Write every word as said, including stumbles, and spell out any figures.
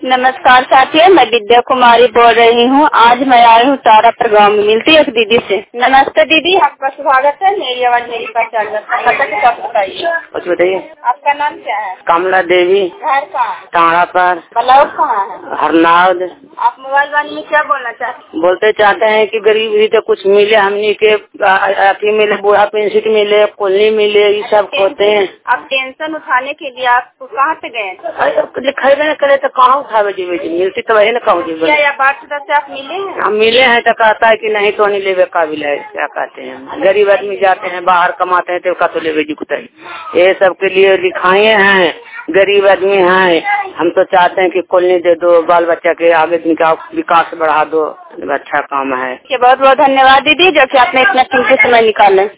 नमस्कार साथियों, मैं विद्या कुमारी बोल रही हूँ। आज मैं आई हूँ तारापुर गाँव में। मिलती है एक दीदी से। नमस्ते दीदी, आपका स्वागत है। मेरी आवाज मेरी पहचान बताइए। कुछ बताइए। आपका नाम क्या है? कमला देवी। घर कहाँ? तारापुर। ब्लाउज कहाँ है? हरनाद। आप मोबाइल वाले में क्या बोलना चाहते हैं? बोलते चाहते हैं कि गरीब भी तो कुछ मिले, हमनी के अति मिले, बुढ़ा पेंशन मिले, कुलनी मिले, ये सब होते हैं। आप टेंशन उठाने के लिए आप कहाँ पे गए? लिखे न करे तो कहाँ उठावे जी, मिलती तो वही न कहूँ जी। क्या या बात से आप मिले हैं? हम मिले हैं तो कहता है कि नहीं तो नहीं लेवे काबिल है। क्या कहते हैं, गरीब आदमी जाते हैं बाहर कमाते हैं तो का तो लेवे जी कुछ। ये सब के लिए लिखाए हैं, गरीब आदमी हैं। हम तो चाहते हैं कि कॉलोनी दे दो, बाल बच्चा के आगे दिन का विकास बढ़ा दो। अच्छा काम है। बहुत बहुत धन्यवाद दीदी, जो कि आपने इतना कीमती समय निकाला।